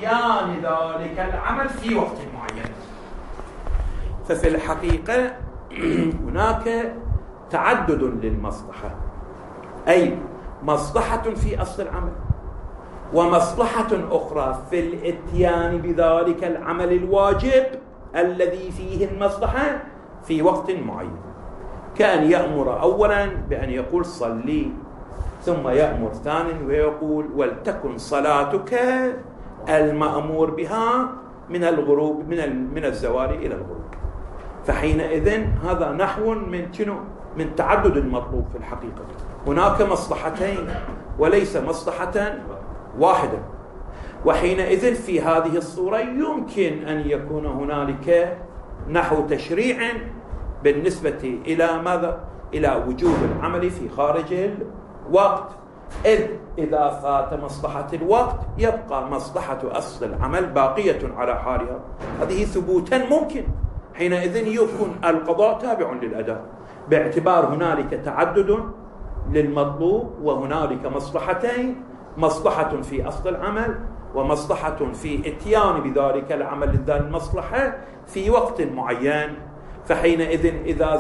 إتيان ذلك العمل في وقت معين. ففي الحقيقة هناك تعدد للمصلحة، أي مصلحة في أصل العمل ومصلحة أخرى في الإتيان بذلك العمل الواجب الذي فيه المصلحة في وقت معين، كأن يأمر أولا بأن يقول صلي، ثم يأمر ثانيا ويقول ولتكن صلاتك المأمور بها من الغروب من الزوال إلى الغروب. فحينئذ هذا نحو من تعدد المطلوب في الحقيقة. هناك مصلحتين وليس مصلحة واحدة، وحينئذ في هذه الصورة يمكن أن يكون هنالك نحو تشريع بالنسبة إلى ماذا؟ إلى وجوب العمل في خارج الوقت، إذ إذا فات مصلحة الوقت يبقى مصلحة أصل العمل باقية على حالها. هذه ثبوتا ممكن. حينئذ يكون القضاء تابع للأداء، باعتبار هنالك تعدد للمطلوب وهنالك مصلحتين، مصلحة في أصل العمل ومصلحة في إتيان بذلك العمل لذات المصلحة في وقت معين. فحينئذ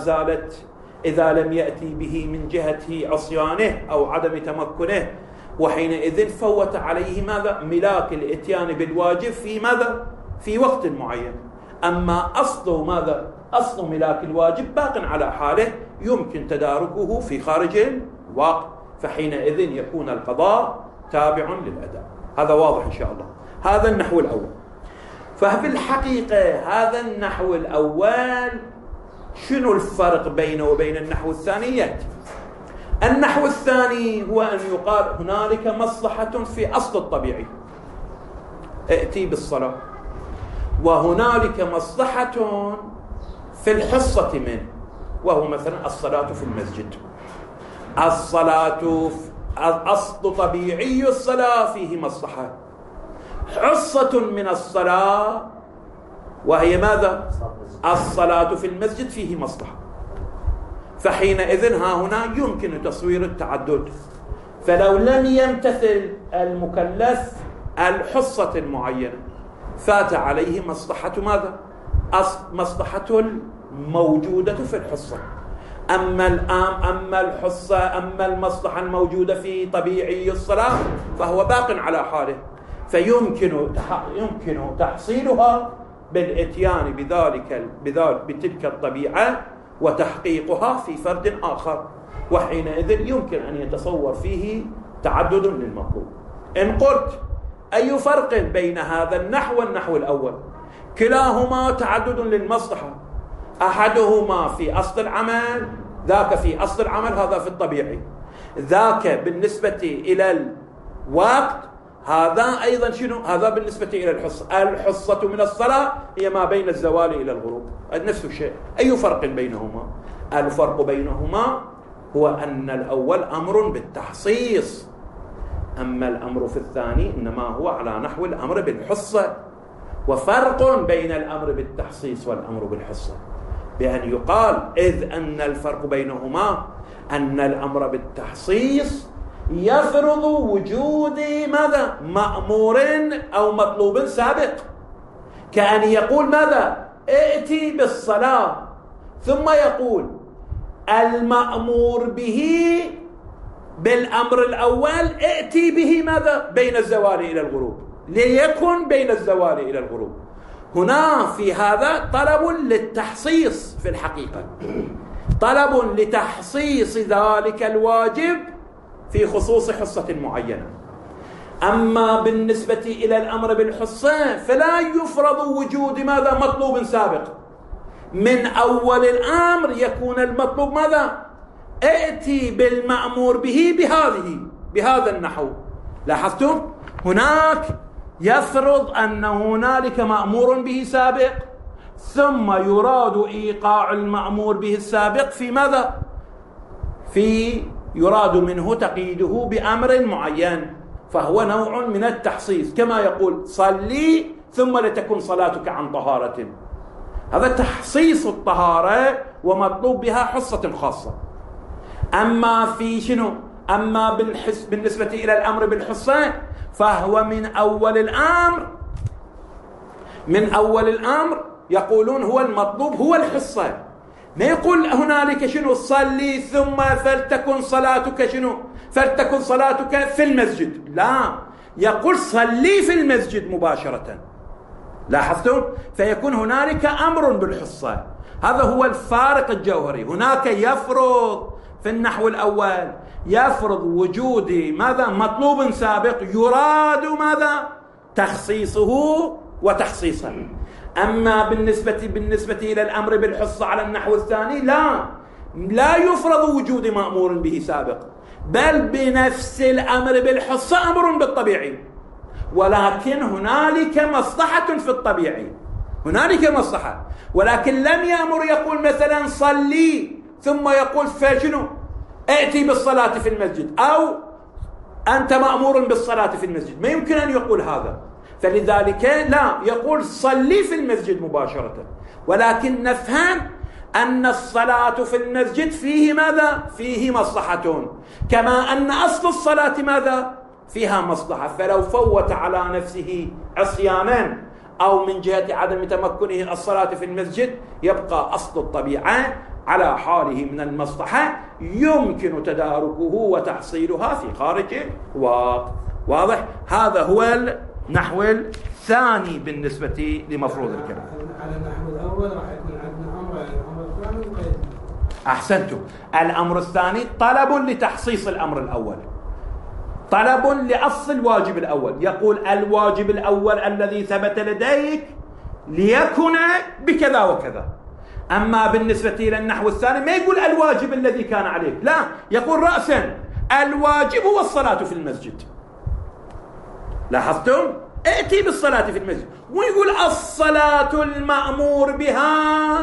إذا لم يأتي به من جهة عصيانه أو عدم تمكنه، وحينئذ فوت عليه ماذا؟ ملاك الإتيان بالواجب في ماذا؟ في وقت معين. أما أصل ماذا؟ أصل ملاك الواجب باق على حاله يمكن تداركه في خارج الوقت، فحينئذ يكون القضاء تابع للأداء. هذا واضح إن شاء الله. هذا النحو الأول. ففي الحقيقة هذا النحو الأول شنو الفرق بينه وبين النحو الثاني؟ يأتي النحو الثاني هو أن يقال هنالك مصلحة في أصل الطبيعي، ائتي بالصلاة، وهنالك مصلحة في الحصة منه، وهو مثلا الصلاة في المسجد. الصلاة أصل طبيعي الصلاة فيه مصلحة، حصة من الصلاة وهي ماذا؟ الصلاة في المسجد فيه مصلحة. فحينئذ ها هنا يمكن تصوير التعدد. فلو لم يمتثل المكلف الحصة المعينة فات عليه مصلحة ماذا؟ مصلحة الموجودة في الحصة. أما الحصة، أما المصلحة الموجودة في طبيعي الصلاة فهو باق على حاله، فيمكن تحصيلها بالإتيان بتلك الطبيعة وتحقيقها في فرد آخر، وحينئذ يمكن أن يتصور فيه تعدد للمطلوب. إن قلت أي فرق بين هذا النحو والنحو الأول؟ كلاهما تعدد للمصلحة، أحدهما في أصل العمل، ذاك في أصل العمل، هذا في الطبيعي، ذاك بالنسبة إلى الوقت، هذا أيضا شنو؟ هذا بالنسبة إلى الحصة. الحصة من الصلاة هي ما بين الزوال إلى الغروب، نفس الشيء. أي فرق بينهما؟ الفرق بينهما هو أن الأول أمر بالتحصيص، أما الأمر في الثاني إنما هو على نحو الأمر بالحصة. وفرق بين الأمر بالتحصيص والأمر بالحصة بأن يقال إذ أن الفرق بينهما أن الأمر بالتحصيص يفرض وجود ماذا؟ مأمور أو مطلوب سابق، كأن يقول ماذا؟ ائتي بالصلاة، ثم يقول المأمور به بالأمر الأول ائتي به ماذا؟ بين الزوال إلى الغروب، ليكن بين الزوال إلى الغروب. هنا في هذا طلب للتحصيص، في الحقيقة طلب لتحصيص ذلك الواجب في خصوص حصة معينة. أما بالنسبة إلى الأمر بالحصة فلا يفرض وجود ماذا؟ مطلوب سابق. من أول الأمر يكون المطلوب ماذا؟ ائتي بالمأمور به بهذا النحو. لاحظتم؟ هناك يفرض أن هنالك مأمور به سابق، ثم يراد إيقاع المأمور به السابق في ماذا؟ يراد منه تقييده بأمر معين، فهو نوع من التحصيص، كما يقول صلي ثم لتكن صلاتك عن طهارة. هذا تحصيص الطهارة ومطلوب بها حصة خاصة. أما في شنو؟ أما بالنسبة إلى الأمر بالحصة فهو من أول الأمر من أول الأمر يقولون هو المطلوب هو الحصة، ما يقول هنالك شنو صلي ثم فلتكن صلاتك شنو فلتكن صلاتك في المسجد، لا، يقول صلي في المسجد مباشرة. لاحظتم؟ فيكون هنالك أمر بالحصة. هذا هو الفارق الجوهري. هناك يفرض في النحو الأول يفرض وجود ماذا؟ مطلوب سابق يراد ماذا؟ تخصيصه وتخصيصه. أما بالنسبة إلى الأمر بالحصة على النحو الثاني لا يفرض وجود مأمور به سابق، بل بنفس الأمر بالحصة أمر بالطبيعي، ولكن هنالك مصلحة في الطبيعي، هنالك مصلحة، ولكن لم يأمر يقول مثلا صلي ثم يقول فشنو ائتي بالصلاة في المسجد أو أنت مأمور بالصلاة في المسجد، ما يمكن أن يقول هذا. فلذلك لا يقول صلي في المسجد مباشرة، ولكن نفهم أن الصلاة في المسجد فيه ماذا؟ فيه مصلحة، كما أن أصل الصلاة ماذا؟ فيها مصلحة. فلو فوت على نفسه عصيانا أو من جهة عدم تمكنه الصلاة في المسجد يبقى أصل الطبيعة على حاله من المصلحة يمكن تداركه وتحصيلها في خارج الوقت. واضح؟ هذا هو النحو الثاني بالنسبة لمفروض الكلام. على النحو الأول راح يكون عندنا الأمر الثاني وقيد. أحسنتم. الأمر الثاني طلب لتحصيص الأمر الأول، طلب لأصل الواجب الأول. يقول الواجب الأول الذي ثبت لديك ليكن بكذا وكذا. أما بالنسبة إلى النحو الثاني ما يقول الواجب الذي كان عليك، لا، يقول رأسا الواجب هو الصلاة في المسجد. لاحظتم؟ ائتي بالصلاة في المسجد، ويقول الصلاة المأمور بها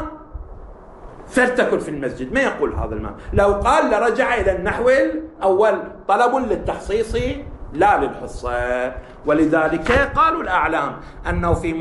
فلتكن في المسجد، ما يقول هذا المعنى. لو قال لرجع إلى النحو الأول، طلب للتخصيص لا للحصة. ولذلك قالوا الأعلام أنه في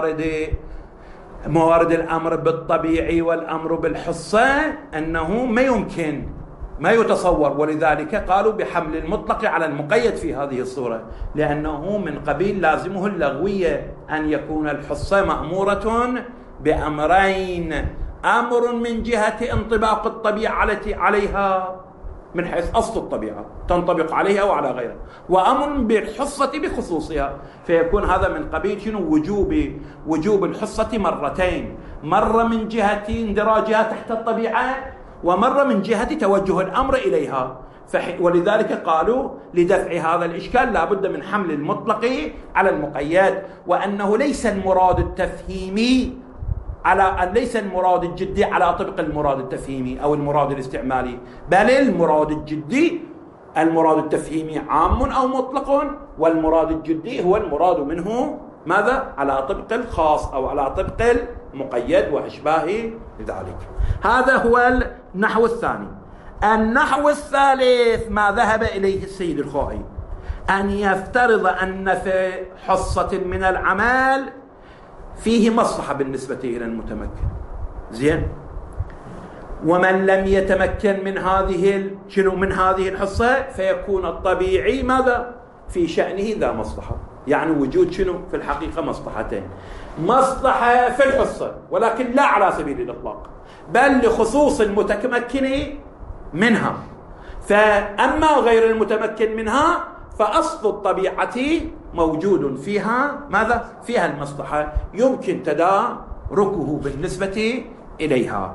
موارد الأمر بالطبيعي والأمر بالحصة أنه ما يمكن ما يتصور، ولذلك قالوا بحمل المطلق على المقيد في هذه الصورة، لأنه من قبيل لازمه اللغوية أن يكون الحصة مأمورة بأمرين: أمر من جهة انطباق الطبيعة عليها من حيث أصل الطبيعة تنطبق عليها وعلى غيرها، وأمر بالحصة بخصوصها. فيكون هذا من قبيل شنو؟ وجوب الحصة مرتين، مرة من جهة اندراجها تحت الطبيعة، ومرة من جهة توجه الأمر إليها. ولذلك قالوا لدفع هذا الإشكال لا بد من حمل المطلق على المقيد، وأنه ليس المراد التفهيمي ليس المراد الجدي على طبق المراد التفهيمي أو المراد الاستعمالي، بل المراد الجدي المراد التفهيمي عام أو مطلق، والمراد الجدي هو المراد منه ماذا؟ على طبق الخاص أو على طبق المقيد وأشباه ذلك. هذا هو النحو الثاني. النحو الثالث ما ذهب إليه السيد الخوئي، أن يفترض أن في حصة من العمل فيه مصلحة بالنسبة إلى المتمكن، زين، ومن لم يتمكن من هذه الحصة فيكون الطبيعي ماذا؟ في شأنه ذا مصلحة. يعني وجود في الحقيقة مصلحتين: مصلحة في الحصة ولكن لا على سبيل الإطلاق، بل لخصوص المتمكن منها. فأما غير المتمكن منها فأصل الطبيعة موجود فيها ماذا؟ فيها المصلحة يمكن تداركه بالنسبة إليها.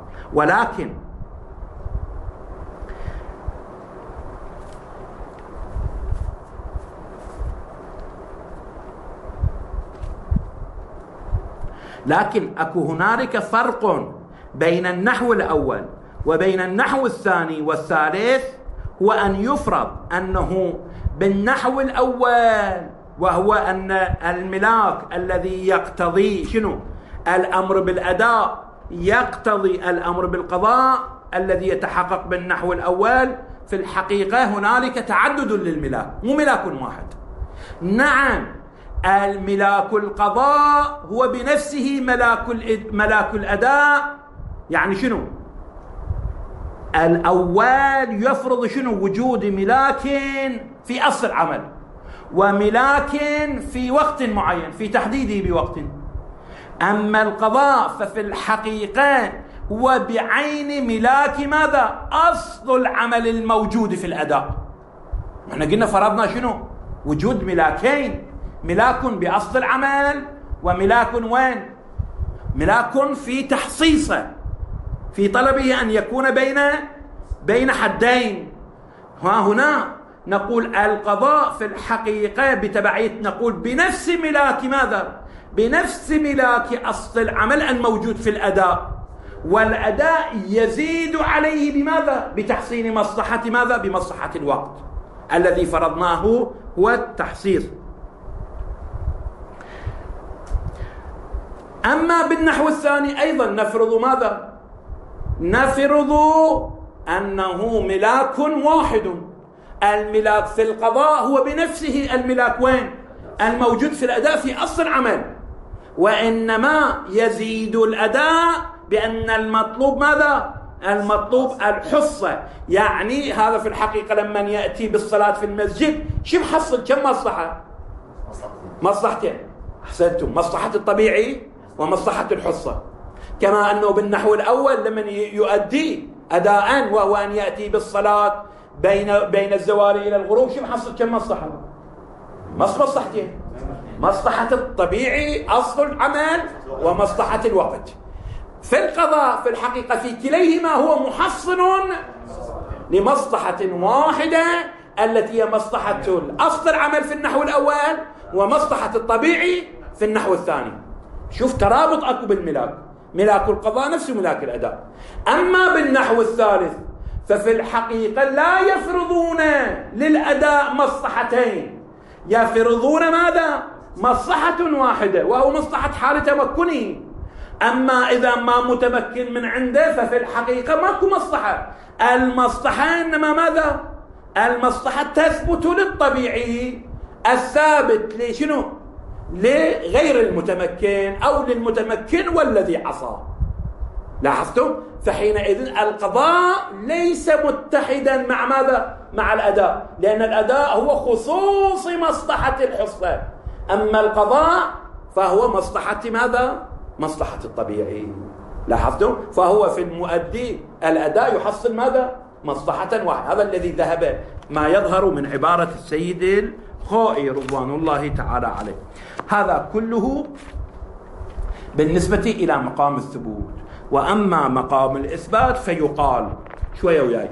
لكن أكو هنالك فرق بين النحو الأول وبين النحو الثاني والثالث، هو أن يفرض أنه بالنحو الأول، وهو أن الملاك الذي يقتضي الأمر بالأداء يقتضي الأمر بالقضاء الذي يتحقق بالنحو الأول، في الحقيقة هنالك تعدد للملاك، مو ملاك واحد. نعم، الملاك القضاء هو بنفسه ملاك الأداء. يعني الأول يفرض وجود ملاك في أصل العمل، وملاك في وقت معين في تحديده بوقت. أما القضاء ففي الحقيقة هو بعين ملاك ماذا؟ أصل العمل الموجود في الأداء. احنا قلنا فرضنا شنو؟ وجود ملاكين، ملاك بأصل العمل وملاك وين؟ ملاك في تحصيصه، في طلبه أن يكون بين حدين. وهنا نقول القضاء في الحقيقة بتبعية نقول بنفس ملاك ماذا؟ بنفس ملاك أصل العمل الموجود في الأداء، والأداء يزيد عليه بماذا؟ بتحصين مصلحة ماذا؟ بمصلحة الوقت الذي فرضناه هو التحصيص. أما بالنحو الثاني أيضا نفرض ماذا؟ نفرض أنه ملاك واحد، الملاك في القضاء هو بنفسه الملاك وين؟ الموجود في الأداء في أصل العمل، وإنما يزيد الأداء بأن المطلوب ماذا؟ المطلوب الحصة. يعني هذا في الحقيقة لما يأتي بالصلاة في المسجد شو بحصل؟ كم مصلحة؟ مصلحتين. أحسنتم، مصلحة الطبيعي ومصلحة الحصة. كما أنه بالنحو الأول لمن يؤدي أداء وهو أن يأتي بالصلاة بين الزوال إلى الغروب شو بحصل؟ كم مصلحة؟ مصلحتين، مصلحة الطبيعي أصل العمل ومصلحة الوقت. في القضاء في الحقيقة في كليهما هو محصن لمصلحة واحدة التي هي مصلحة أصل العمل في النحو الأول ومصلحة الطبيعي في النحو الثاني. شوف ترابط أكو بالملاك، ملاك القضاء نفس ملاك الأداء. أما بالنحو الثالث ففي الحقيقة لا يفرضون للأداء مصلحتين، يفرضون ماذا؟ مصلحة واحدة وهو مصلحة حال تمكنه. أما إذا ما متمكن من عنده ففي الحقيقة ماكو مصلحة، المصلحة إنما ماذا؟ المصلحة تثبت للطبيعي الثابت لشنو؟ لغير المتمكن أو للمتمكن والذي عصى. لاحظتم؟ فحينئذ القضاء ليس متحدا مع ماذا؟ مع الأداء، لأن الأداء هو خصوص مصلحة الحصة، أما القضاء فهو مصلحة ماذا؟ مصلحة الطبيعي. لاحظتم؟ فهو في المؤدي الأداء يحصل ماذا؟ مصلحة واحدة. هذا الذي ذهب ما يظهر من عبارة السيد الخوئي رضوان الله تعالى عليه. هذا كله بالنسبة إلى مقام الثبوت. وأما مقام الإثبات فيقال شوية وياي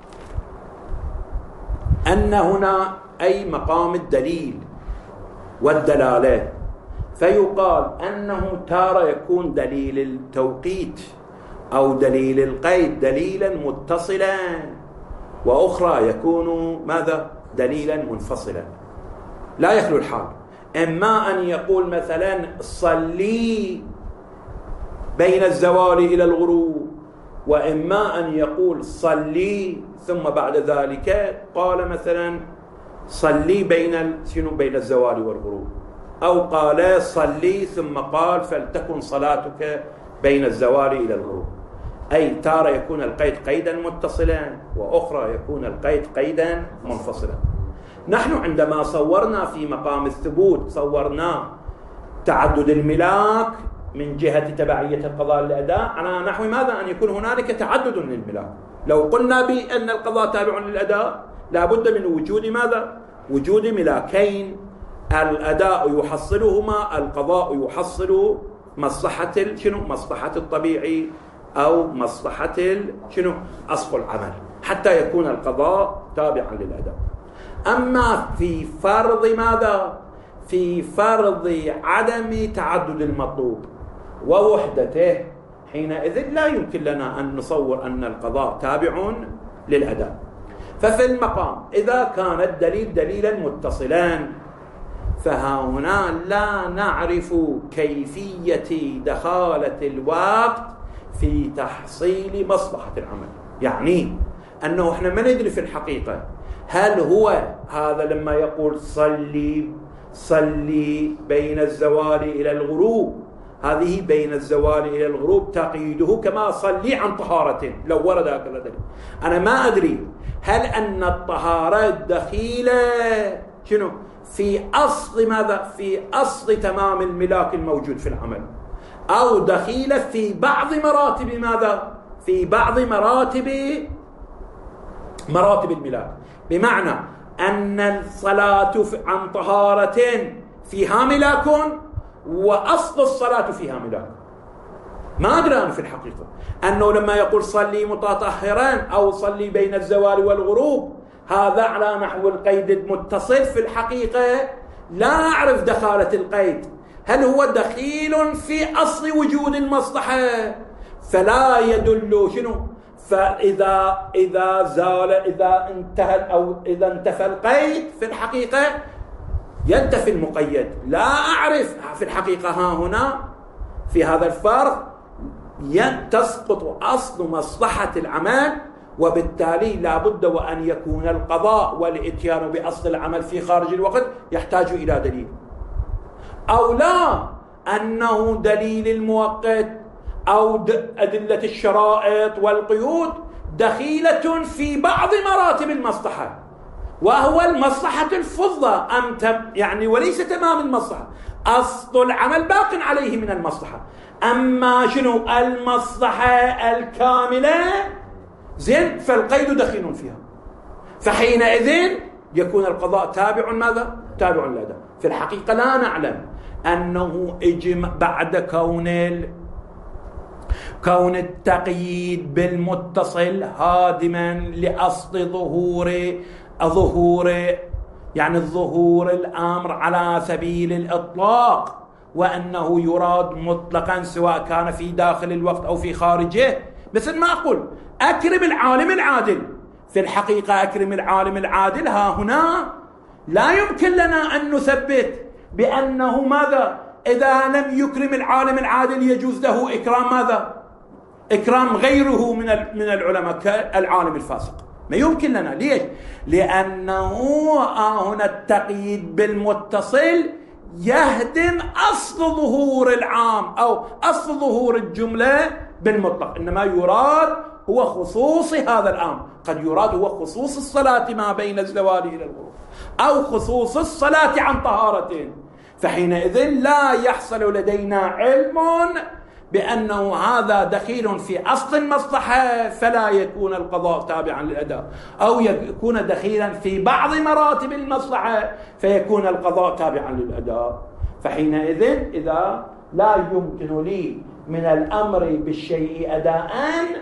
أن هنا أي مقام الدليل والدلالة، فيقال أنه تارة يكون دليل التوقيت أو دليل القيد دليلا متصلا، وأخرى يكون ماذا؟ دليلا منفصلا. لا يخلو الحال، إما أن يقول مثلا صلي بين الزوال إلى الغروب، وإما أن يقول صلي ثم بعد ذلك قال مثلا صلي بين الزوال والغروب، أو قال صلي ثم قال فلتكن صلاتك بين الزوال إلى الغروب. أي تارة يكون القيد قيدا متصلا، وأخرى يكون القيد قيدا منفصلا. نحن عندما صورنا في مقام الثبوت صورنا تعدد الملاك من جهة تبعية القضاء للأداء على نحو ماذا؟ أن يكون هنالك تعدد للملاك. لو قلنا بأن القضاء تابع للأداء لابد من وجود ماذا؟ وجود ملاكين، الأداء يحصلهما، القضاء يحصل مصلحة شنو؟ مصلحة الطبيعي أو مصلحة شنو؟ أصل العمل، حتى يكون القضاء تابعا للأداء. أما في فرض ماذا؟ في فرض عدم تعدد المطلوب ووحدته، حينئذ لا يمكن لنا أن نصور أن القضاء تابع للأداء. ففي المقام إذا كان الدليل دليلا متصلا فهنا لا نعرف كيفية دخالة الوقت في تحصيل مصلحة العمل. يعني أنه إحنا ما ندري في الحقيقة هل هو هذا لما يقول صلي بين الزوال إلى الغروب، هذه بين الزوال إلى الغروب تقييده كما صلي عن طهارة لو ورد هكذا دليل. أنا ما أدري هل أن الطهارة دخيلة شنو؟ في أصل ماذا؟ في أصل تمام الملاك الموجود في العمل، أو دخيلة في بعض مراتب ماذا؟ في بعض مراتب الملاك، بمعنى أن الصلاة عن طهارة فيها ملاك وأصل الصلاة فيها ملاك. ما أدري أنا في الحقيقة أنه لما يقول صلي متطهرا أو صلي بين الزوال والغروب، هذا على نحو القيد المتصل. في الحقيقة لا أعرف دخالة القيد، هل هو دخيل في أصل وجود المصلحة؟ فلا يدل شنو؟ فإذا زال، إذا انتهى أو إذا انتفى القيد، في الحقيقة ينتفي المقيد. لا أعرف في الحقيقة ها هنا في هذا الفرق تسقط أصل مصلحة العمل، وبالتالي لا بد وأن يكون القضاء والإتيان بأصل العمل في خارج الوقت يحتاج إلى دليل، أو لا أنه دليل المؤقت أو أدلة الشرائط والقيود دخيلة في بعض مراتب المصلحة، وهو المصلحة الفضة يعني وليس تمام المصلحة. أصل العمل باق عليه من المصلحة، أما شنو المصلحة الكاملة زين فالقيد دخيل فيها، فحينئذ يكون القضاء تابع ماذا؟ تابع للأداء. في الحقيقة لا نعلم أنه بعد كون التقييد بالمتصل هادما لأصل ظهور الأمر على سبيل الإطلاق، وأنه يراد مطلقا سواء كان في داخل الوقت أو في خارجه. مثل ما أقول أكرم العالم العادل، في الحقيقة أكرم العالم العادل ها هنا لا يمكن لنا أن نثبت بأنه ماذا؟ إذا لم يكرم العالم العادل يجوز له إكرام ماذا؟ إكرام غيره من العلماء كالعالم الفاسق. ما يمكن لنا. ليش؟ لأنه هنا التقييد بالمتصل يهدم أصل ظهور العام أو أصل ظهور الجملة بالمطلق، إنما يراد هو خصوص هذا الأمر. قد يراد هو خصوص الصلاة ما بين الزوال إلى الغروب، أو خصوص الصلاة عن طهارة، فحينئذ لا يحصل لدينا علم بأنه هذا دخيل في أصل المصلحة فلا يكون القضاء تابعا للأداء، أو يكون دخيلا في بعض مراتب المصلحة فيكون القضاء تابعا للأداء. فحينئذ إذا لا يمكن لي من الأمر بالشيء أداء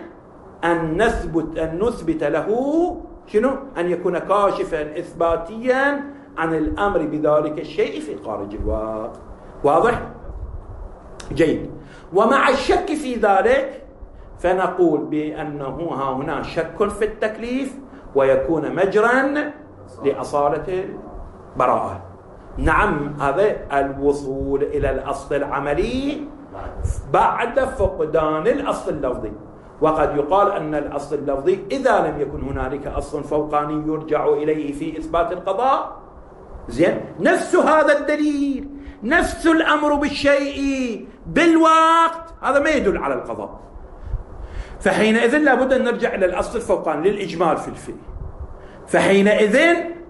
أن نثبت له شنو؟ أن يكون كاشفا إثباتيا عن الأمر بذلك الشيء في خارج الوقت. واضح؟ جيد. ومع الشك في ذلك فنقول بأنه ها هنا شك في التكليف ويكون مجرا لأصالة البراءة. نعم، هذا الوصول إلى الأصل العملي بعد فقدان الأصل اللفظي. وقد يقال أن الأصل اللفظي إذا لم يكن هنالك أصل فوقاني يرجع إليه في إثبات القضاء، زين، نفس هذا الدليل، نفس الأمر بالشيء بالوقت، هذا ما يدل على القضاء. فحينئذ لابد أن نرجع إلى الأصل الفوقاني للإجمال في الفي. فحينئذ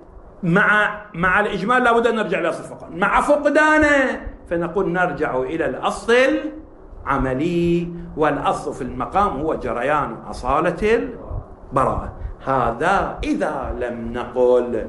مع الإجمال لابد أن نرجع إلى الأصل الفوقاني. مع فقدانه فنقول نرجع إلى الأصل العملي، والأصل في المقام هو جريان أصالة البراءة. هذا إذا لم نقل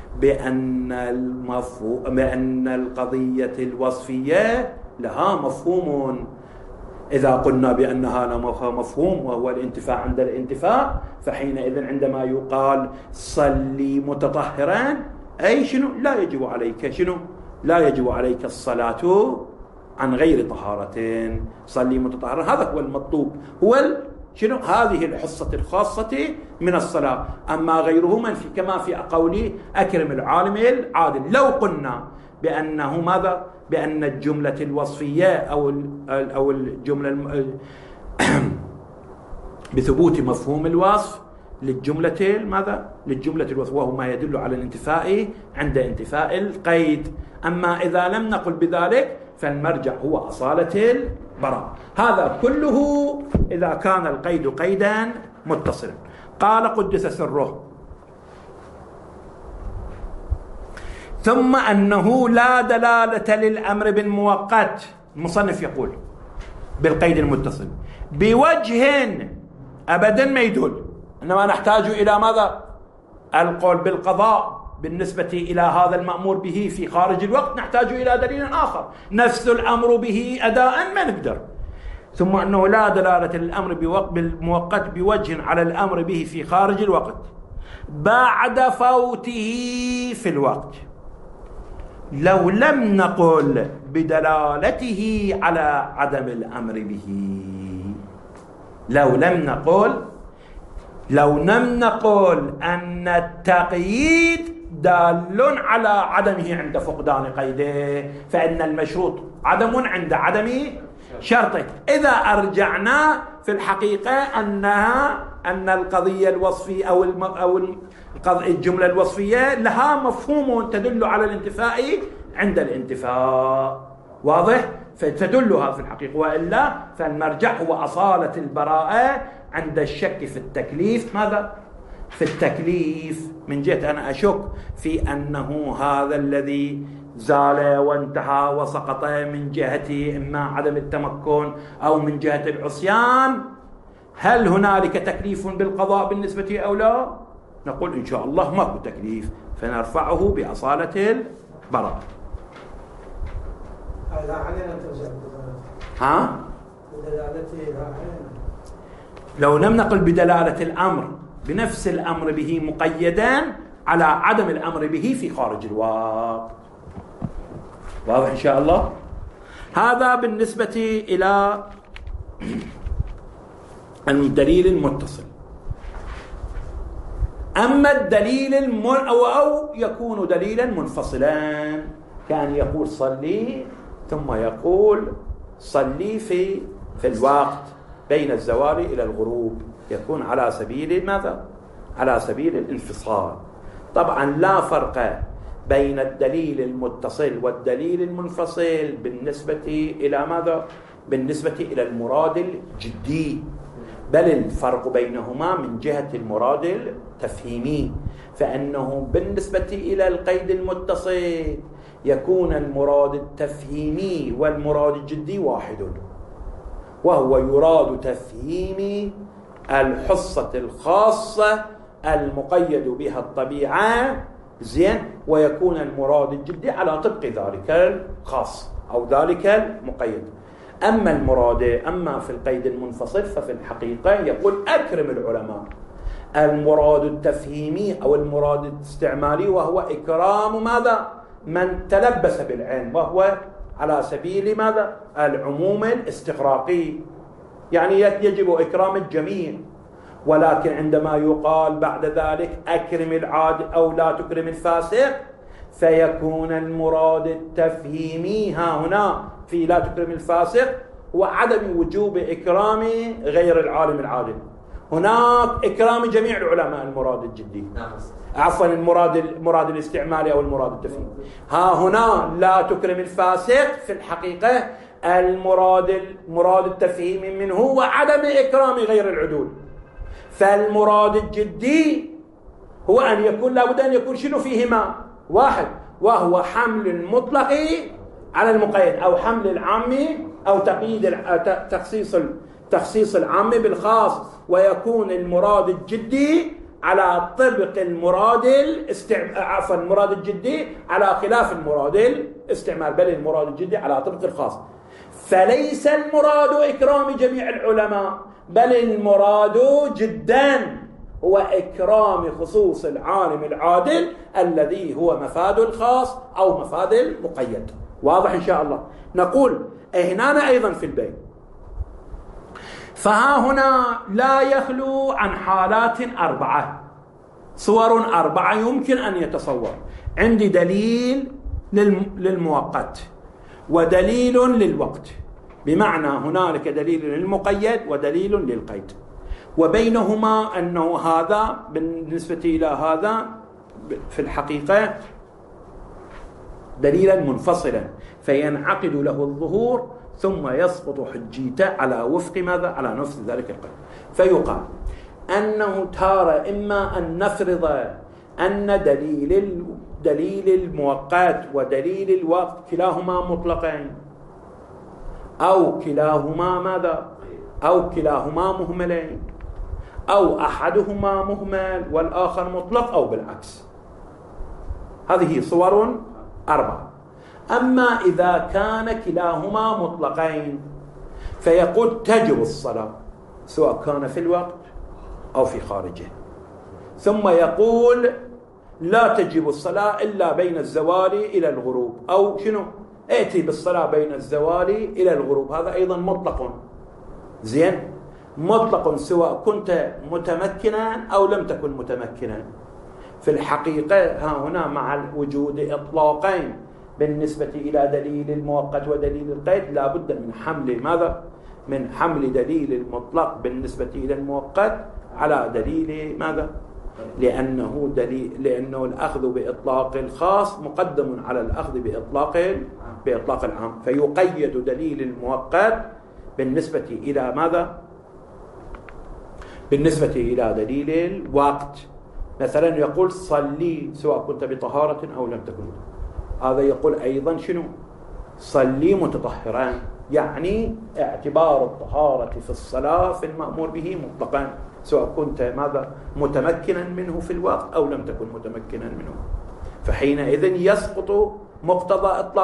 بأن القضية الوصفية لها مفهوم. إذا قلنا بأنها لها مفهوم وهو الانتفاع عند الانتفاع، فحينئذ عندما يقال صلي متطهرا أي شنو؟ لا يجب عليك شنو؟ لا يجب عليك الصلاة عن غير طهارة، صلي متطهرا. هذا هو المطلوب، هو شنو؟ هذه الحصة الخاصة من الصلاة. أما غيره منفي، كما في قولي أكرم العالم العادل. لو قلنا بأنه ماذا؟ بأن الجملة الوصفية أو الجملة بثبوت مفهوم الوصف للجملة ماذا؟ للجملة الوصف، وهو ما يدل على الانتفاء عند انتفاء القيد. أما إذا لم نقل بذلك فالمرجع هو أصالة البراءة. هذا كله إذا كان القيد قيدا متصلا. قال قدس سره: ثم أنه لا دلالة للأمر بالمؤقت. المصنف يقول بالقيد المتصل بوجه أبدا ما يدل، إنما نحتاج إلى ماذا؟ القول بالقضاء بالنسبة إلى هذا المأمور به في خارج الوقت نحتاج إلى دليل آخر، نفس الأمر به أداء ما نقدر. ثم أنه لا دلالة الأمر بالمؤقت بوجه على الأمر به في خارج الوقت بعد فوته في الوقت، لو لم نقل بدلالته على عدم الأمر به، لو لم نقل أن التقييد دال على عدمه عند فقدان قيده، فإن المشروط عدم عند عدم شرطه. إذا أرجعنا في الحقيقة أن القضية الوصفية أو الجملة الوصفية لها مفهوم تدل على الانتفاء عند الانتفاء، واضح؟ فتدلها في الحقيقة، وإلا فالمرجع هو أصالة البراءة عند الشك في التكليف. ماذا؟ في التكليف، من جهة أنا أشك في أنه هذا الذي زال وانتهى وسقط من جهة إما عدم التمكن أو من جهة العصيان، هل هنالك تكليف بالقضاء بالنسبة أو لا؟ نقول إن شاء الله ماكو تكليف، فنرفعه بأصالة البراءة. لا علينا ترجع بدلالته لا علينا. لو لم نقل بدلالة الأمر بنفس الأمر به مقيدا على عدم الأمر به في خارج الوقت، واضح إن شاء الله؟ هذا بالنسبة إلى الدليل المتصل. أما الدليل أو يكون دليلا منفصلا، كان يقول صلي ثم يقول صلي في الوقت بين الزوال إلى الغروب، يكون على سبيل ماذا؟ على سبيل الانفصال. طبعا لا فرق بين الدليل المتصل والدليل المنفصل بالنسبة إلى ماذا؟ بالنسبة إلى المراد الجدي، بل الفرق بينهما من جهة المراد التفهيمي، فإنه بالنسبة إلى القيد المتصل يكون المراد التفهيمي والمراد الجدي واحد، وهو يراد تفهيم الحصة الخاصة المقيد بها الطبيعة، زين، ويكون المراد الجدي على طبق ذلك الخاص أو ذلك المقيد. أما في القيد المنفصل ففي الحقيقة يقول أكرم العلماء المراد التفهيمي أو المراد الاستعمالي، وهو إكرام ماذا؟ من تلبس بالعين، وهو على سبيل ماذا؟ العموم الاستغراقي، يعني يجب إكرام الجميع. ولكن عندما يقال بعد ذلك أكرم العادل أو لا تكرم الفاسق، فيكون المراد التفهيمي ها هنا في لا تكرم الفاسق هو عدم وجوب إكرام غير العالم العادل، هناك إكرام جميع العلماء المراد الجدي، عفوا المراد الاستعمالي أو المراد التفهيمي. ها هنا لا تكرم الفاسق في الحقيقة المراد التفهيمي منه هو عدم إكرام غير العدول، فالمراد الجدي هو أن يكون لابد أن يكون شنو فيهما؟ واحد، وهو حمل المطلق على المقيد، أو حمل العام أو تقييد تخصيص العام بالخاص، ويكون المراد الجدي على طبق المراد المراد الجدي على خلاف المراد الاستعمال، بل المراد الجدي على طبق الخاص. فليس المراد إكرام جميع العلماء، بل المراد جدا هو إكرام خصوص العالم العادل الذي هو مفاد الخاص أو مفاد المقيد. واضح إن شاء الله؟ نقول هنا أيضا في البيت، فها هنا لا يخلو عن حالات أربعة، صور أربعة يمكن أن يتصور. عندي دليل للمؤقت ودليل للوقت، بمعنى هنالك دليل للمقيد ودليل للقيد، وبينهما أنه هذا بالنسبة إلى هذا في الحقيقة دليلا منفصلا، فينعقد له الظهور ثم يسقط حجيته على وفق ماذا؟ على نفس ذلك القيد. فيقال أنه تارة إما أن نفرض أن دليل المؤقت ودليل الوقت كلاهما مطلقين، أو كلاهما ماذا؟ أو كلاهما مهملين، أو أحدهما مهمل والآخر مطلق، أو بالعكس. هذه صور 4. أما إذا كان كلاهما مطلقين فيقول تجب الصلاة سواء كان في الوقت أو في خارجه، ثم يقول لا تجب الصلاة إلا بين الزوال إلى الغروب، أو شنو؟ ائتي بالصلاة بين الزوال إلى الغروب. هذا أيضا مطلق. زين، مطلق سواء كنت متمكنا أو لم تكن متمكنا. في الحقيقة ها هنا مع وجود إطلاقين بالنسبة إلى دليل المؤقت ودليل القيد لا بد من حمل ماذا؟ من حمل دليل المطلق بالنسبة إلى المؤقت على دليل ماذا؟ لأنه الأخذ بإطلاق الخاص مقدم على الأخذ بإطلاق العام، فيقيد دليل المؤقت بالنسبة إلى ماذا؟ بالنسبة إلى دليل الوقت. مثلا يقول صلي سواء كنت بطهارة أو لم تكن. هذا يقول أيضا شنو؟ صلي متطهران، يعني اعتبار الطهارة في الصلاة في المأمور به مطلقا سواء كنت ماذا؟ متمكنا منه في الوقت أو لم تكن متمكنا منه. فحينئذ يسقط مقتضى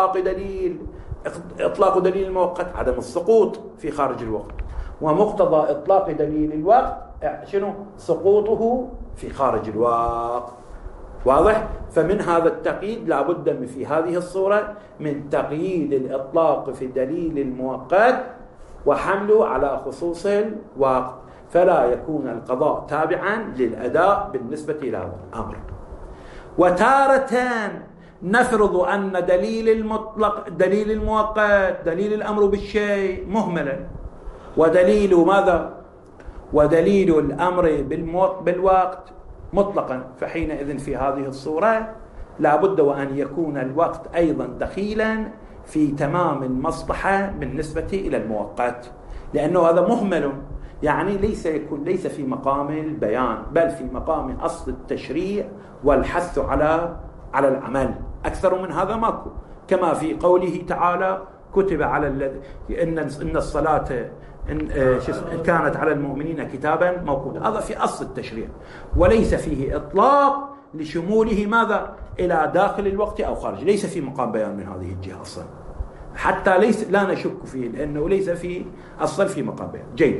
إطلاق دليل المؤقت عدم السقوط في خارج الوقت، ومقتضى إطلاق دليل الوقت شنو؟ سقوطه في خارج الوقت. واضح؟ فمن هذا التقييد لا بد في هذه الصورة من تقييد الإطلاق في دليل المؤقت وحمله على خصوص الوقت، فلا يكون القضاء تابعا للأداء بالنسبة إلى هذا الأمر. وتارة نفرض أن دليل المؤقت دليل الأمر بالشيء مهملا، ودليل ماذا؟ ودليل الأمر بالوقت مطلقا، فحينئذ في هذه الصورة لا بد وأن يكون الوقت أيضا دخيلا في تمام المصلحة بالنسبة إلى المؤقت، لأنه هذا مهمل، يعني ليس في مقام البيان بل في مقام أصل التشريع والحث على العمل. أكثر من هذا ماكو، كما في قوله تعالى كتب على الذي إن الصلاة إن كانت على المؤمنين كتابا موقوتا. هذا في أصل التشريع، وليس فيه إطلاق لشموله ماذا؟ إلى داخل الوقت أو خارج، ليس في مقام بيان من هذه الجهة أصلا، حتى لا نشك فيه لأنه ليس في أصل في مقام بيان. جيد.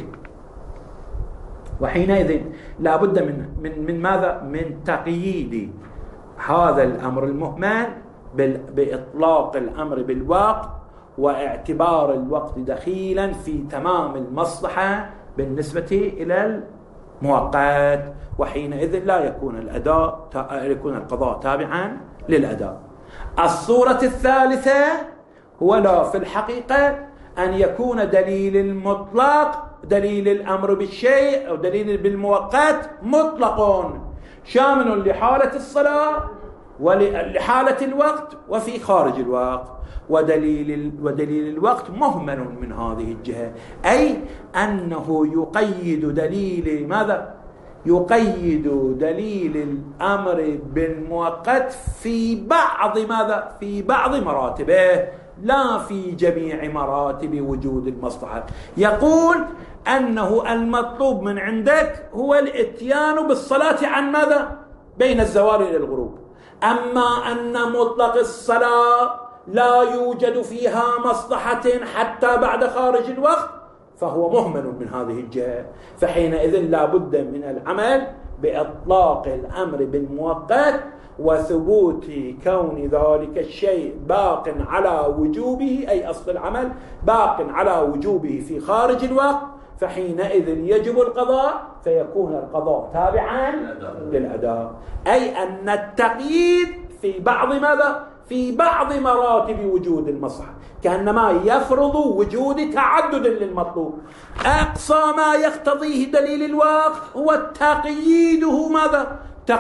وحينئذ لا بد من ماذا؟ من تقييد هذا الأمر المهمل بإطلاق الأمر بالوقت واعتبار الوقت دخيلا في تمام المصلحة بالنسبة إلى المؤقت، وحينئذ لا يكون القضاء تابعا للأداء. الصورة الثالثة هو لا في الحقيقة أن يكون دليل المطلق دليل الأمر بالشيء أو دليل بالمؤقت مطلق شامل لحالة الصلاة ولحالة الوقت وفي خارج الوقت، ودليل الوقت مهمل من هذه الجهة، أي أنه يقيد دليل ماذا؟ يقيد دليل الأمر بالمؤقت في بعض ماذا؟ في بعض مراتبه لا في جميع مراتب وجود المصلحة. يقول أنه المطلوب من عندك هو الاتيان بالصلاة عن ماذا؟ بين الزوال إلى الغروب. أما أن مطلق الصلاة لا يوجد فيها مصلحة حتى بعد خارج الوقت فهو مهمل من هذه الجهة، فحينئذ لا بد من العمل بإطلاق الأمر بالمؤقت وثبوت كون ذلك الشيء باق على وجوبه، أي أصل العمل باق على وجوبه في خارج الوقت، فحينئذ يجب القضاء فيكون القضاء تابعا للأداء. أي أن التقييد في بعض ماذا؟ في بعض مراتب وجود المصلحة، كأنما يفرض وجود تعدد للمطلوب. أقصى ما يقتضيه دليل الوقت هو تقييده ماذا؟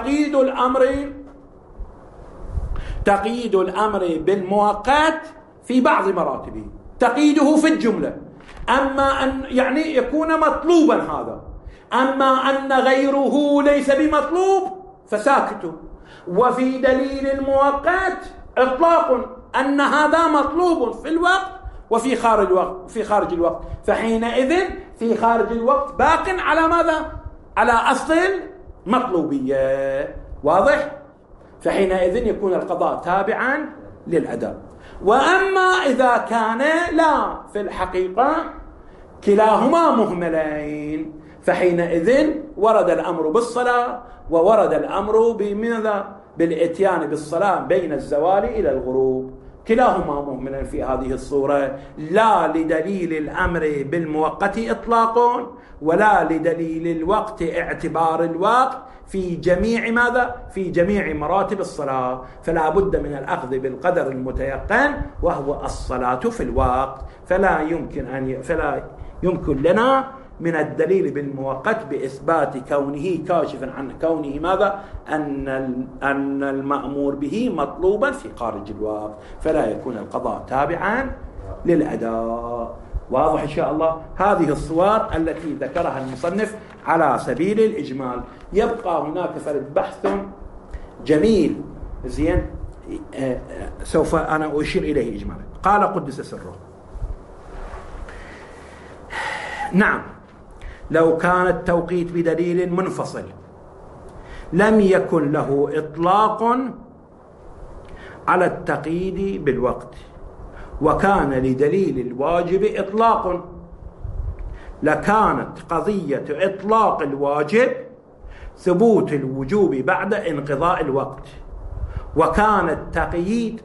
تقييد الأمر بالمؤقت في بعض مراتبه، تقييده في الجملة. أما أن يعني يكون مطلوبا هذا، أما أن غيره ليس بمطلوب فساكت. وفي دليل المؤقت إطلاق أن هذا مطلوب في الوقت وفي خارج الوقت فحينئذ في خارج الوقت باق على ماذا؟ على أصل المطلوبية. واضح؟ فحينئذ يكون القضاء تابعا للأداء. وأما إذا كان لا، في الحقيقة كلاهما مهملين، فحينئذ ورد الأمر بالصلاة وورد الأمر بماذا؟ بالإتيان بالصلاة بين الزوال إلى الغروب، كلاهما مهملين في هذه الصورة، لا لدليل الأمر بالمؤقت إطلاق ولا لدليل الوقت اعتبار الوقت في جميع ماذا؟ في جميع مراتب الصلاة. فلا بد من الأخذ بالقدر المتيقن وهو الصلاة في الوقت. فلا يمكن لنا من الدليل بالمؤقت بإثبات كونه كاشفا عن كونه ماذا؟ أن المأمور به مطلوبا في خارج الوقت، فلا يكون القضاء تابعا للأداء. واضح إن شاء الله؟ هذه الصور التي ذكرها المصنف على سبيل الإجمال. يبقى هناك فرد بحث جميل زين سوف أنا أشير إليه إجمالا. قال قدس سره: نعم، لو كان التوقيت بدليل منفصل لم يكن له إطلاق على التقييد بالوقت، وكان لدليل الواجب إطلاق، لكانت قضية إطلاق الواجب ثبوت الوجوب بعد انقضاء الوقت، وكان التقييد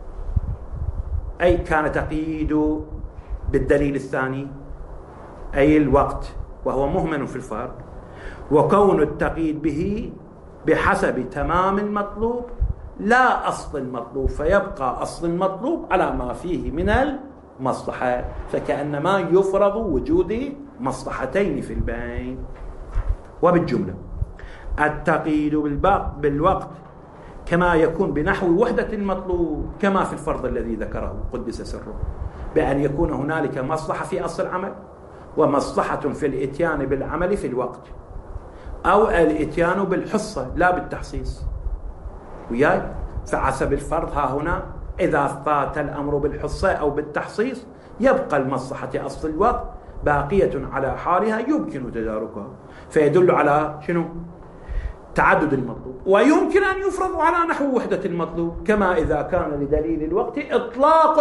أي كان تقييد بالدليل الثاني أي الوقت وهو مهمل في الفرق، وكون التقييد به بحسب تمام المطلوب لا أصل المطلوب، فيبقى أصل المطلوب على ما فيه من المصلحة، فكأنما يفرض وجود مصلحتين في البين. وبالجملة التقييد بالوقت كما يكون بنحو وحدة المطلوب كما في الفرض الذي ذكره قدس سره، بأن يكون هنالك مصلحة في أصل العمل ومصلحة في الإتيان بالعمل في الوقت، أو الإتيان بالحصة لا بالتحصيص. وياي؟ فحسب الفرض ها هنا إذا فات الأمر بالحصة أو بالتحصيص يبقى المصلحة أصل الوقت باقية على حالها يمكن تداركها، فيدل على شنو؟ تعدد المطلوب، ويمكن أن يفرض على نحو وحدة المطلوب، كما إذا كان لدليل الوقت إطلاق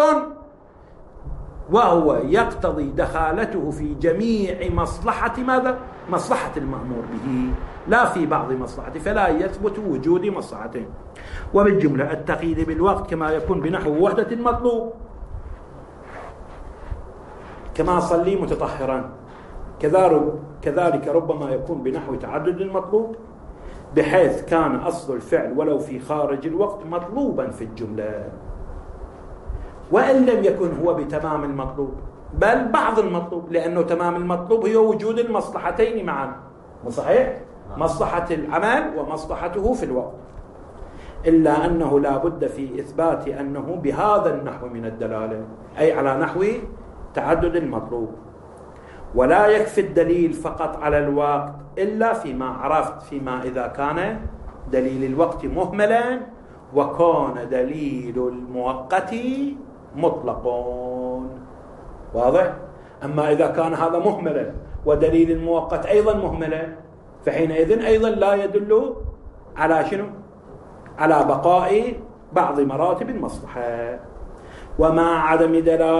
وهو يقتضي دخالته في جميع مصلحة ماذا؟ مصلحة المأمور به لا في بعض مصلحته، فلا يثبت وجود مصلحتين. وبالجملة التقييد بالوقت كما يكون بنحو وحدة المطلوب، كما صلي متطهرا، كذلك ربما يكون بنحو تعدد المطلوب، بحيث كان أصل الفعل ولو في خارج الوقت مطلوبا في الجملة، وإن لم يكن هو بتمام المطلوب بل بعض المطلوب، لأنه تمام المطلوب هو وجود المصلحتين معا، صحيح؟ مصلحة العمل ومصلحته في الوقت، إلا أنه لا بد في إثبات أنه بهذا النحو من الدلالة، أي على نحو تعدد المطلوب. ولا يكفي الدليل فقط على الوقت إلا فيما عرفت، فيما إذا كان دليل الوقت مهملا وكان دليل المؤقت مطلقون. واضح؟ أما إذا كان هذا مهملا ودليل المؤقت أيضا مهملا، فحينئذ أيضا لا يدل على شنو؟ على بقاء بعض مراتب المصلحة. ومع عدم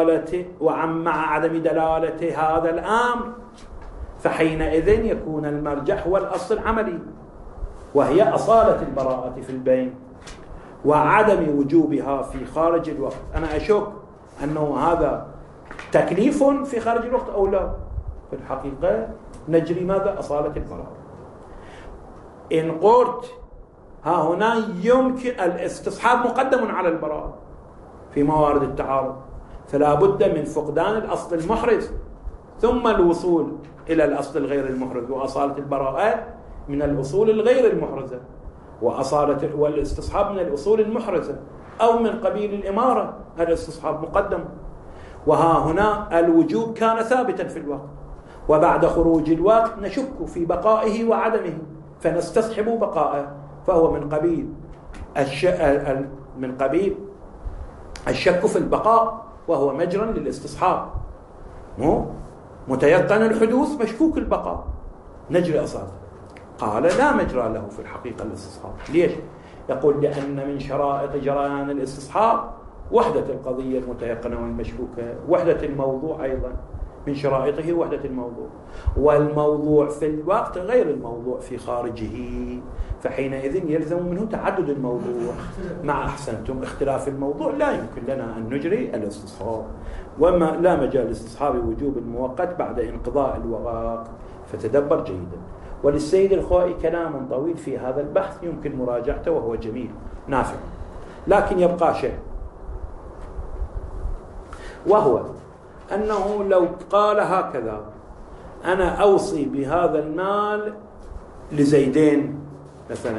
دلالة هذا الأمر فحينئذ يكون المرجح هو الأصل العملي، وهي أصالة البراءة في البين وعدم وجوبها في خارج الوقت. أنا أشك أنه هذا تكليف في خارج الوقت أو لا، في الحقيقة نجري ماذا؟ أصالة البراءة. إن قلت ها هنا يمكن الاستصحاب مقدم على البراءة في موارد التعارض، فلا بد من فقدان الأصل المحرز ثم الوصول إلى الأصل الغير المحرز، وأصالة البراءة من الأصول الغير المحرزة، والاستصحاب من الأصول المحرزة، أو من قبيل الإمارة الاستصحاب مقدم. وها هنا الوجوب كان ثابتا في الوقت، وبعد خروج الوقت نشك في بقائه وعدمه فنستصحب بقائه، فهو من قبيل الشك في البقاء وهو مجرى للاستصحاب، مو متيقن الحدوث مشكوك البقاء، نجري أصابه. قال لا مجرى له في الحقيقة الاستصحاب. ليش؟ يقول لأن من شرائط جريان الاستصحاب وحدة القضية المتيقنة والمشكوكة، وحدة الموضوع أيضا من شرائطه وحدة الموضوع، والموضوع في الوقت غير الموضوع في خارجه، فحينئذ يلزم منه تعدد الموضوع مع أحسنتم اختلاف الموضوع، لا يمكن لنا أن نجري الاستصحاب، وما لا مجال لاستصحاب وجوب المؤقت بعد انقضاء الوقت، فتدبر جيدا. وللسيد الخوئي كلام طويل في هذا البحث يمكن مراجعته وهو جميل نافع، لكن يبقى شيء، وهو أنه لو قال هكذا: أنا أوصي بهذا المال لزيدين مثلا،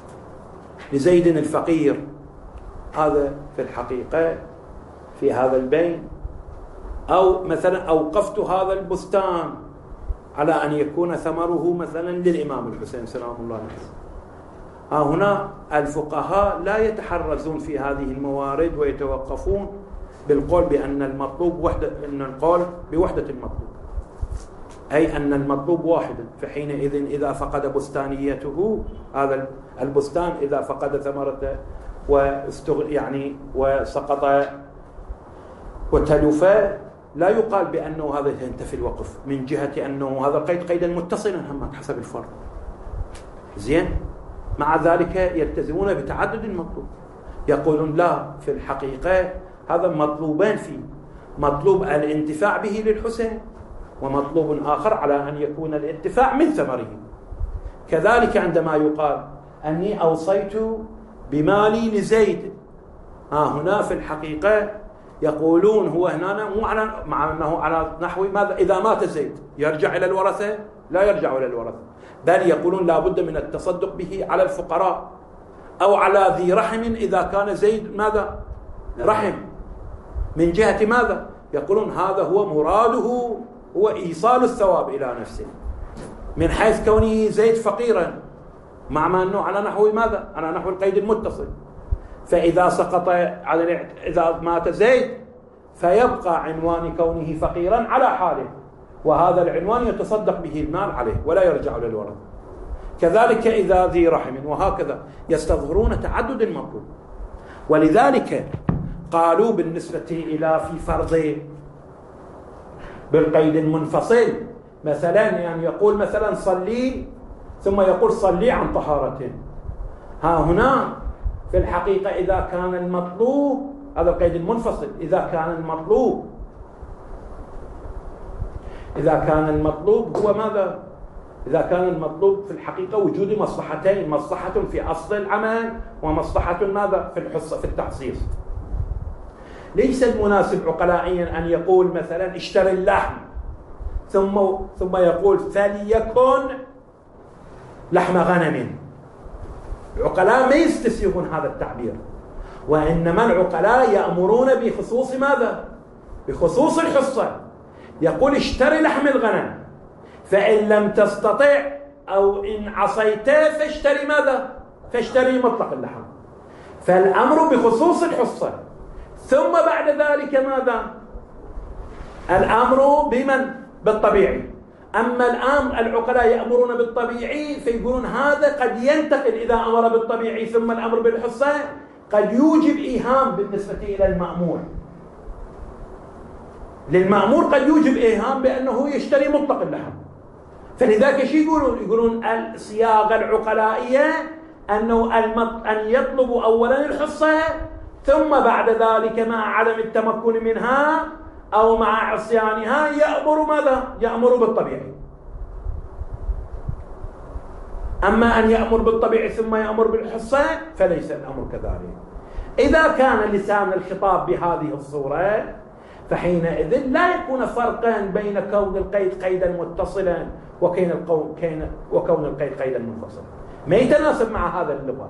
لزيد الفقير، هذا في الحقيقة في هذا البين، أو مثلا أوقفت هذا البستان على أن يكون ثمره مثلا للإمام الحسين سلام الله عليه. هنا الفقهاء لا يتحرزون في هذه الموارد ويتوقفون بالقول بأن المطلوب وحدة، أن القول بوحدة المطلوب، أي أن المطلوب واحدا، فحينئذ إذا فقد بستانيته هذا البستان، إذا فقد ثمرته يعني وسقط وتلف، لا يقال بأنه هذا ينتفي الوقف، من جهة أنه هذا القيد قيدا متصلا هم حسب الفرد. زين، مع ذلك يلتزمون بتعدد المطلوب، يقولون لا، في الحقيقة هذا مطلوبان فيه، مطلوب الانتفاع به للحسين، ومطلوب آخر على أن يكون الانتفاع من ثمره. كذلك عندما يقال أني أوصيت بمالي لزيد، هنا في الحقيقة يقولون هو هنا مو مع أنه على نحو ماذا؟ إذا مات زيد يرجع إلى الورثة؟ لا يرجع إلى الورثة، بل يقولون لا بد من التصدق به على الفقراء أو على ذي رحم إذا كان زيد ماذا؟ رحم. من جهة ماذا؟ يقولون هذا هو مراده، هو إيصال الثواب إلى نفسه، من حيث كونه زيد فقيرا، مع ما أنه على نحو ماذا؟ على نحو القيد المتصل. فإذا سقط إذا مات زيد فيبقى عنوان كونه فقيرا على حاله، وهذا العنوان يتصدق به المال عليه ولا يرجع للورثة. كذلك إذا ذي رحم، وهكذا يستظهرون تعدد المطلوب. ولذلك قالوا بالنسبة إلى في فرض بالقيد المنفصل مثلا، يعني يقول مثلا صلي، ثم يقول صلي عن طهارة، هنا في الحقيقة إذا كان المطلوب هذا القيد المنفصل، إذا كان المطلوب هو ماذا؟ إذا كان المطلوب في الحقيقة وجود مصلحتين، مصلحة في أصل العمل ومصلحة ماذا؟ في الحصة في التحصيص. ليس المناسب عقلائيا أن يقول مثلا اشتري اللحم ثم يقول فليكن لحم غنم. العقلاء ما يستسيغون هذا التعبير، وإنما العقلاء يأمرون بخصوص ماذا؟ بخصوص الحصة. يقول اشتري لحم الغنم، فإن لم تستطع أو إن عصيته فاشتري ماذا؟ فاشتري مطلق اللحم. فالأمر بخصوص الحصة، ثم بعد ذلك ماذا؟ الأمر بمن؟ بالطبيعي. أما الآن العقلاء يأمرون بالطبيعي، فيقولون هذا قد ينتقل إذا أمر بالطبيعي ثم الأمر بالحصة، قد يوجب إيهام بالنسبة إلى المأمور. للمأمور قد يوجب إيهام بأنه يشتري مطلق اللحم. فلذلك شو يقولون الصياغة العقلائية أنه أن يطلبوا أولا الحصة، ثم بعد ذلك مع عدم التمكن منها أو مع عصيانها يأمر ماذا؟ يأمر بالطبيعي. أما أن يأمر بالطبيعي ثم يأمر بالحصة فليس الأمر كذلك. إذا كان لسان الخطاب بهذه الصورة، فحينئذ لا يكون فرقا بين كون القيد قيدا متصلا وكون القيد قيدا منفصلا، ما يتناسب مع هذا اللغة،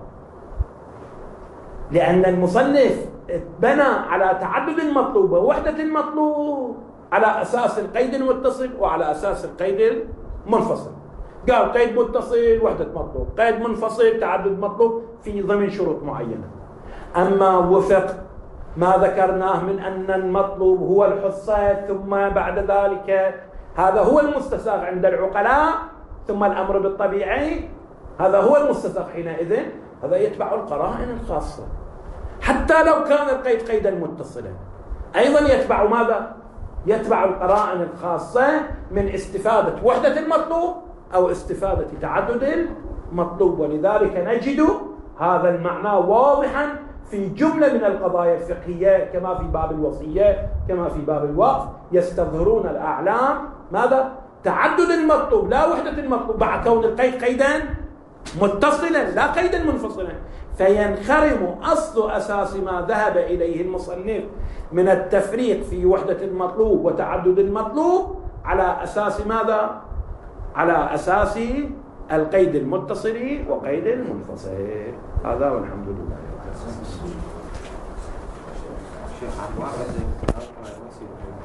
لأن المصنف بنى على تعدد المطلوب ووحدة المطلوب على أساس القيد المتصل وعلى أساس القيد المنفصل. قال قيد متصل وحدة مطلوب، قيد منفصل تعدد مطلوب في ضمن شروط معينة. أما وفق ما ذكرناه من أن المطلوب هو الحصة ثم بعد ذلك هذا هو المستساغ عند العقلاء ثم الأمر بالطبيعي، هذا هو المستساغ حينئذ. هذا يتبع القرائن الخاصة، حتى لو كان القيد قيدا متصلا أيضا يتبع ماذا؟ يتبع القرائن الخاصة من استفادة وحدة المطلوب أو استفادة تعدد المطلوب. ولذلك نجد هذا المعنى واضحا في جملة من القضايا الفقهية كما في باب الوصية كما في باب الوقف، يستظهرون الأعلام ماذا؟ تعدد المطلوب لا وحدة المطلوب، مع كون القيد قيدا متصلا لا قيدا منفصلا. فينخرم أصل أساس ما ذهب إليه المصنف من التفريق في وحدة المطلوب وتعدد المطلوب على أساس ماذا؟ على أساس القيد المتصل وقيد المنفصل. هذا والحمد لله.